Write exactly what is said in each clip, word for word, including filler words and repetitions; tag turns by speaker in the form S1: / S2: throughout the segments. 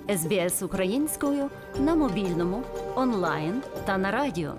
S1: ес бі ес українською на мобільному, онлайн та на радіо.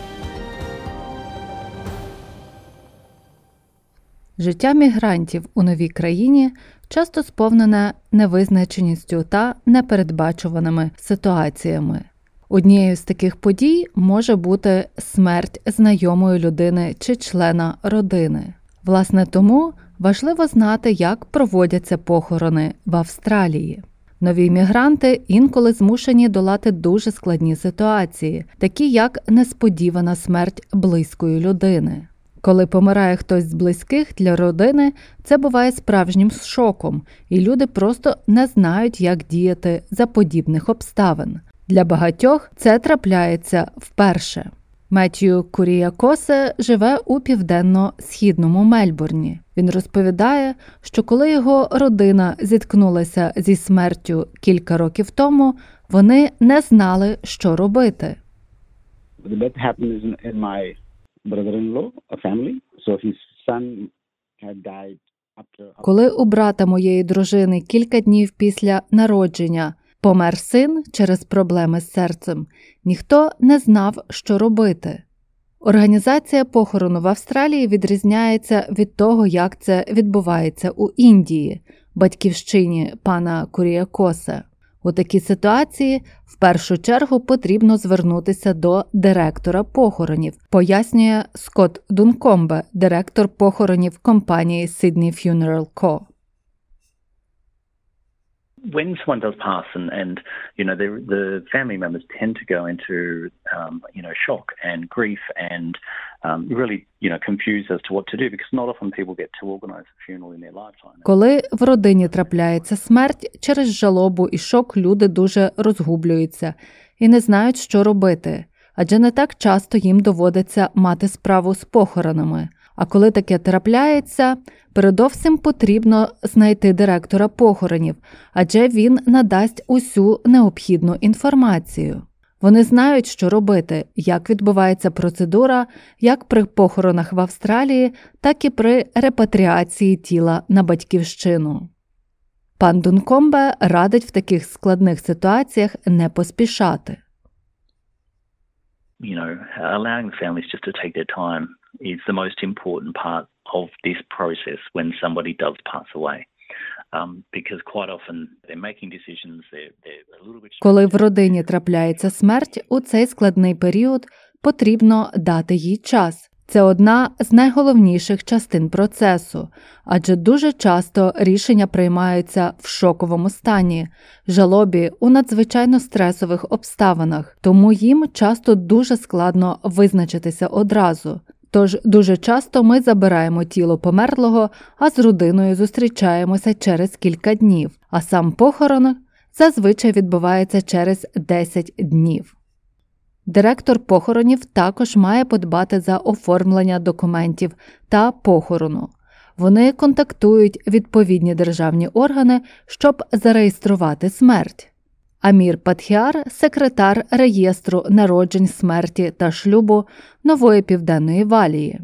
S2: Життя мігрантів у новій країні часто сповнене невизначеністю та непередбачуваними ситуаціями. Однією з таких подій може бути смерть знайомої людини чи члена родини. Власне, тому важливо знати, як проводяться похорони в Австралії. Нові мігранти інколи змушені долати дуже складні ситуації, такі як несподівана смерть близької людини. Коли помирає хтось з близьких для родини, це буває справжнім шоком, і люди просто не знають, як діяти за подібних обставин. Для багатьох це трапляється вперше. Меттью Куріакосе живе у південно-східному Мельбурні. Він розповідає, що коли його родина зіткнулася зі смертю кілька років тому, вони не знали, що робити.
S3: The death happened in my brother-in-law, a family. So his son had died after...
S2: Коли у брата моєї дружини кілька днів після народження помер син через проблеми з серцем, ніхто не знав, що робити. Організація похорону в Австралії відрізняється від того, як це відбувається у Індії, батьківщині пана Куріакосе. У такій ситуації в першу чергу потрібно звернутися до директора похоронів, пояснює Скотт Дункомбе, директор похоронів компанії Sydney Funeral Co.
S4: When someone does pass and, and you know, the, the family members tend to go into, um, you know, shock and grief and um, really, you know, confused as to what to do because not often people get to organize a funeral in their lifetime.
S2: Коли в родині трапляється смерть, через жалобу і шок люди дуже розгублюються і не знають, що робити, адже не так часто їм доводиться мати справу з похоронами. А коли таке трапляється, передовсім потрібно знайти директора похоронів, адже він надасть усю необхідну інформацію. Вони знають, що робити, як відбувається процедура, як при похоронах в Австралії, так і при репатріації тіла на батьківщину. Пан Дункомбе радить в таких складних ситуаціях не поспішати.
S4: You know, allowing the families just to take their time is the most important part of this process when somebody does pass away. Um, because quite often they're making decisions, they're, they're a little bit...
S2: Коли в родині трапляється смерть, у цей складний період потрібно дати їй час. Це одна з найголовніших частин процесу, адже дуже часто рішення приймаються в шоковому стані, жалобі у надзвичайно стресових обставинах, тому їм часто дуже складно визначитися одразу. Тож дуже часто ми забираємо тіло померлого, а з родиною зустрічаємося через кілька днів, а сам похорон зазвичай відбувається через десять днів. Директор похоронів також має подбати за оформлення документів та похорону. Вони контактують відповідні державні органи, щоб зареєструвати смерть. Амір Патхіар – секретар реєстру народжень, смерті та шлюбу Нової Південної Валії.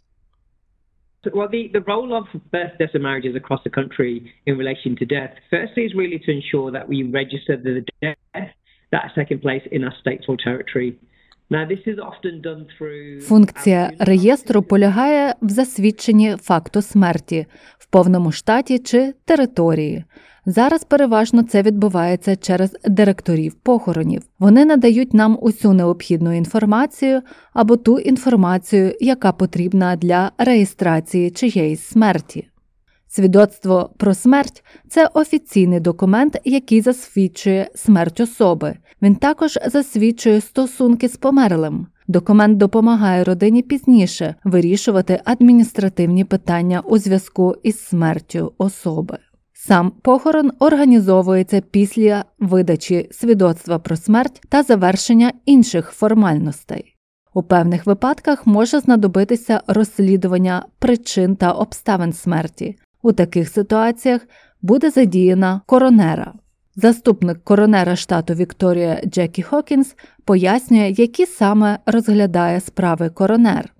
S5: Well, the, the role of birth, deaths and marriages across the country in relation to death, firstly is really to ensure that we register the death that has taken place in our state or territory. Now, this is often done through...
S2: Функція реєстру полягає в засвідченні факту смерті в повному штаті чи території. Зараз переважно це відбувається через директорів похоронів. Вони надають нам усю необхідну інформацію або ту інформацію, яка потрібна для реєстрації чиєїсь смерті. Свідоцтво про смерть – це офіційний документ, який засвідчує смерть особи. Він також засвідчує стосунки з померлим. Документ допомагає родині пізніше вирішувати адміністративні питання у зв'язку із смертю особи. Сам похорон організовується після видачі свідоцтва про смерть та завершення інших формальностей. У певних випадках може знадобитися розслідування причин та обставин смерті. У таких ситуаціях буде задіяна коронера. Заступник коронера штату Вікторія Джекі Хокінс пояснює, які саме розглядає справи коронер.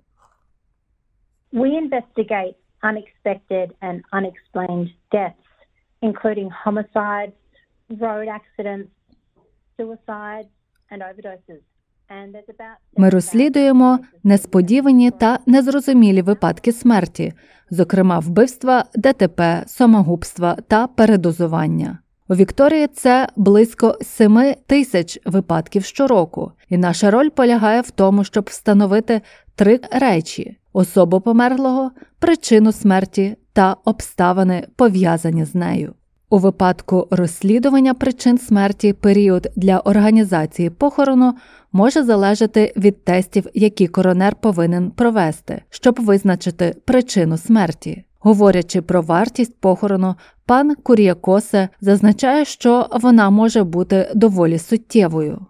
S6: We investigate unexpected and unexplained deaths, including homicides, road accidents, suicides and overdoses. And there's about
S2: Ми розслідуємо несподівані та незрозумілі випадки смерті, зокрема вбивства, ДТП, самогубства та передозування. У Вікторії це близько семи тисяч випадків щороку, і наша роль полягає в тому, щоб встановити три речі – особу померлого, причину смерті та обставини, пов'язані з нею. У випадку розслідування причин смерті період для організації похорону може залежати від тестів, які коронер повинен провести, щоб визначити причину смерті. Говорячи про вартість похорону, пан Куріакосе зазначає, що вона може бути доволі суттєвою.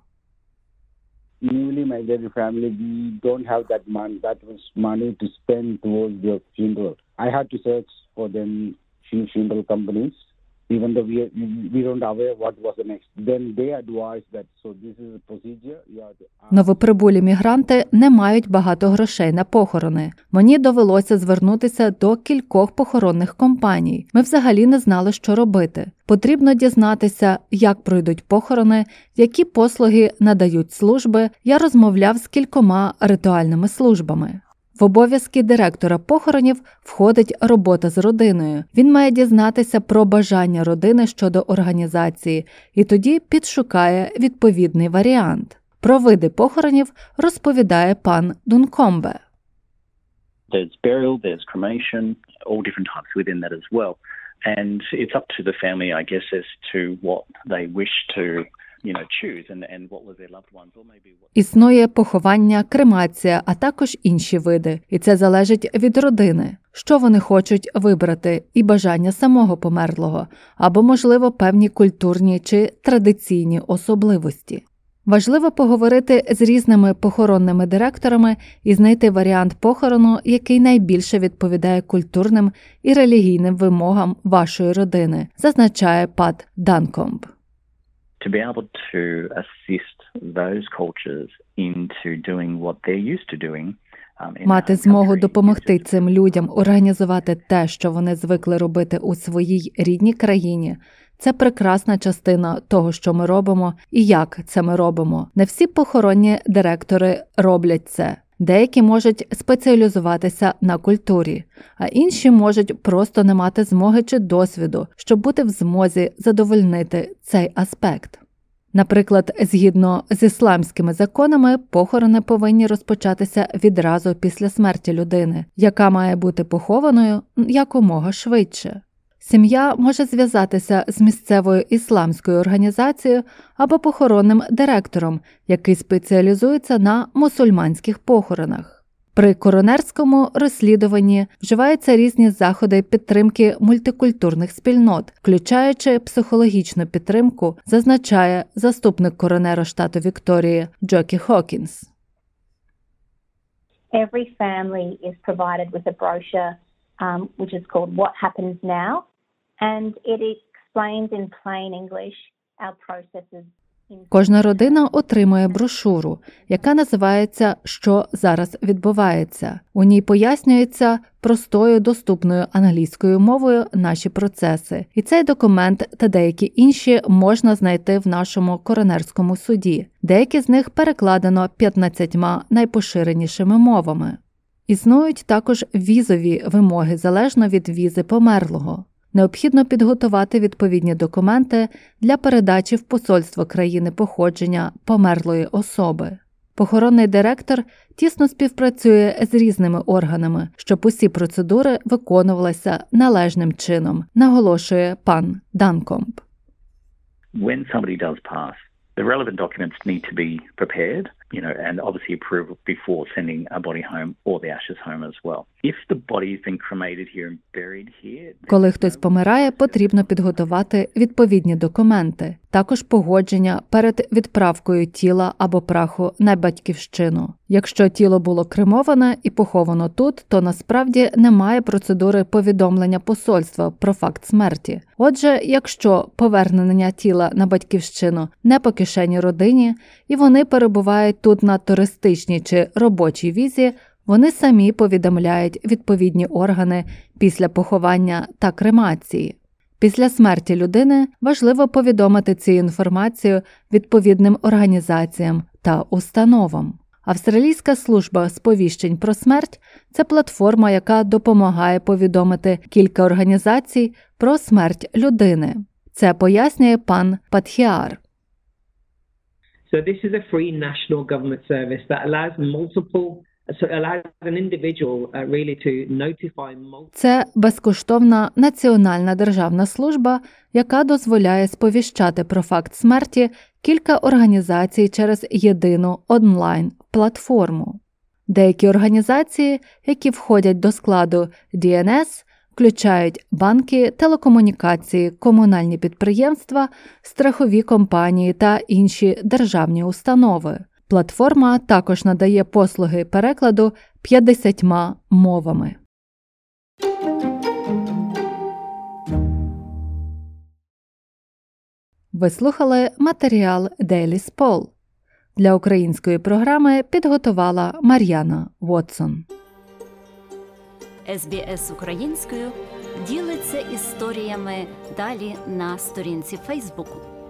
S3: Newly married family, we don't have that money, that much money to spend towards their funeral. I had to search for them few funeral companies, even though we we don't aware what was the next. Then they advised that so this is a procedure. You have to ask.
S2: Новоприбулі мігранти не мають багато грошей на похорони. Мені довелося звернутися до кількох похоронних компаній. Ми взагалі не знали, що робити. Потрібно дізнатися, як пройдуть похорони, які послуги надають служби. Я розмовляв з кількома ритуальними службами. В обов'язки директора похоронів входить робота з родиною. Він має дізнатися про бажання родини щодо організації і тоді підшукає відповідний варіант. Про види похоронів розповідає пан Дункомбе.
S4: There's burial, there's cremation, all different types within that as well. And it's up to the family, I guess, as to what they wish to you know, choose and, and what was their loved ones or maybe what...
S2: Існує поховання, кремація, а також інші види. І це залежить від родини. Що вони хочуть вибрати і бажання самого померлого, або, можливо, певні культурні чи традиційні особливості. Важливо поговорити з різними похоронними директорами і знайти варіант похорону, який найбільше відповідає культурним і релігійним вимогам вашої родини, зазначає Пат Данкомб.
S4: To be able to assist those cultures into doing what they're used to doing. Um,
S2: Мати змогу допомогти цим людям організувати те, що вони звикли робити у своїй рідній країні. Це прекрасна частина того, що ми робимо і як це ми робимо. Не всі похоронні директори роблять це. Деякі можуть спеціалізуватися на культурі, а інші можуть просто не мати змоги чи досвіду, щоб бути в змозі задовольнити цей аспект. Наприклад, згідно з ісламськими законами, похорони повинні розпочатися відразу після смерті людини, яка має бути похованою якомога швидше. Сім'я може зв'язатися з місцевою ісламською організацією або похоронним директором, який спеціалізується на мусульманських похоронах. При коронерському розслідуванні вживаються різні заходи підтримки мультикультурних спільнот, включаючи психологічну підтримку, зазначає заступник коронера штату Вікторії Джокі Хокінс.
S6: Every family is provided with a brochure um, which is called What Happens Now, and it explains in plain English our processes.
S2: Кожна родина отримує брошуру, яка називається «Що зараз відбувається?». У ній пояснюється простою, доступною англійською мовою наші процеси. І цей документ та деякі інші можна знайти в нашому коронерському суді. Деякі з них перекладено п'ятнадцятьма найпоширенішими мовами. Існують також візові вимоги залежно від візи померлого. Необхідно підготувати відповідні документи для передачі в посольство країни походження померлої особи. Похоронний директор тісно співпрацює з різними органами, щоб усі процедури виконувалися належним чином, наголошує пан Данкомб.
S4: When somebody does pass, the relevant documents need to be prepared, you know, and obviously approved before sending a body home or the ashes home as well. If the body has been cremated here and buried here...
S2: Коли хтось помирає, потрібно підготувати відповідні документи, також погодження перед відправкою тіла або праху на батьківщину. Якщо тіло було кремоване і поховано тут, то насправді немає процедури повідомлення посольства про факт смерті. Отже, якщо повернення тіла на батьківщину не по кишені родині, і вони перебувають тут на туристичній чи робочій візі, вони самі повідомляють відповідні органи після поховання та кремації. Після смерті людини важливо повідомити цю інформацію відповідним організаціям та установам. Австралійська служба сповіщень про смерть – це платформа, яка допомагає повідомити кілька організацій про смерть людини. Це пояснює пан Патхіар.
S5: So this is a free national government service that allows multiple, so allows an individual uh, really to notify multiple.
S2: Це безкоштовна національна державна служба, яка дозволяє сповіщати про факт смерті кілька організацій через єдину онлайн-платформу. Деякі організації, які входять до складу ді ен ес, включають банки, телекомунікації, комунальні підприємства, страхові компанії та інші державні установи. Платформа також надає послуги перекладу п'ятдесятьма мовами. Ви слухали матеріал Daily Spol. Для української програми підготувала Мар'яна Вотсон.
S1: ес бі ес українською ділиться історіями далі на сторінці Фейсбуку.